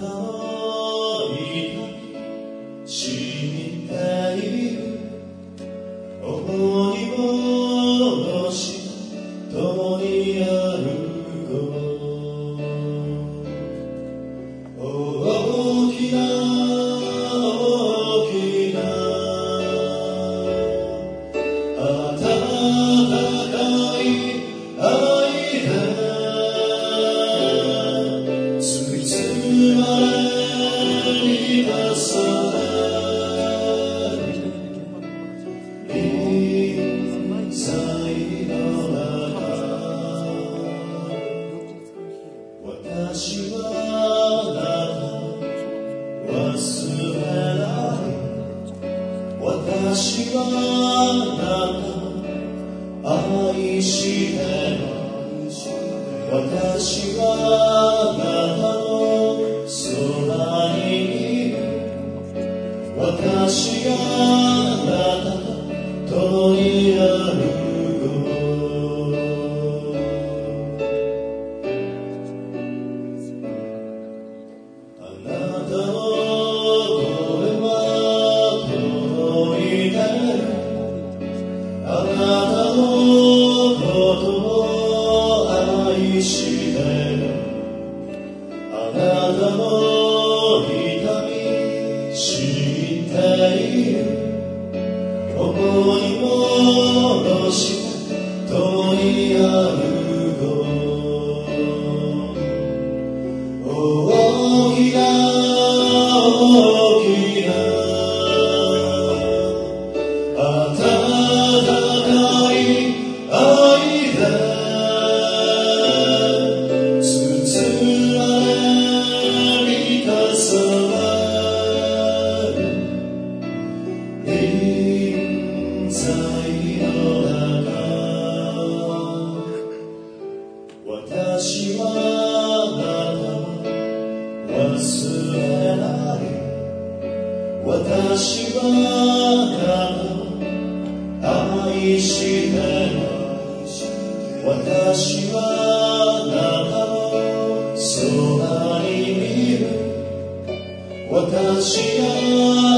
の痛み知っている思い戻し共に歩こう大きな大きな温かい愛で包まれた空臨在の中私はあなた忘れない私はあなた愛してる私はあなたのそばにいる私があなたと共に歩こうあなたの声は届いてるあなたのことを愛してるあなたの痛み知っている思い戻して共に歩こう大きな大きな温かい愛で包まれた空臨在の中私はあなたを忘れない私はあなたを愛してる私はあなたのそばにいる私が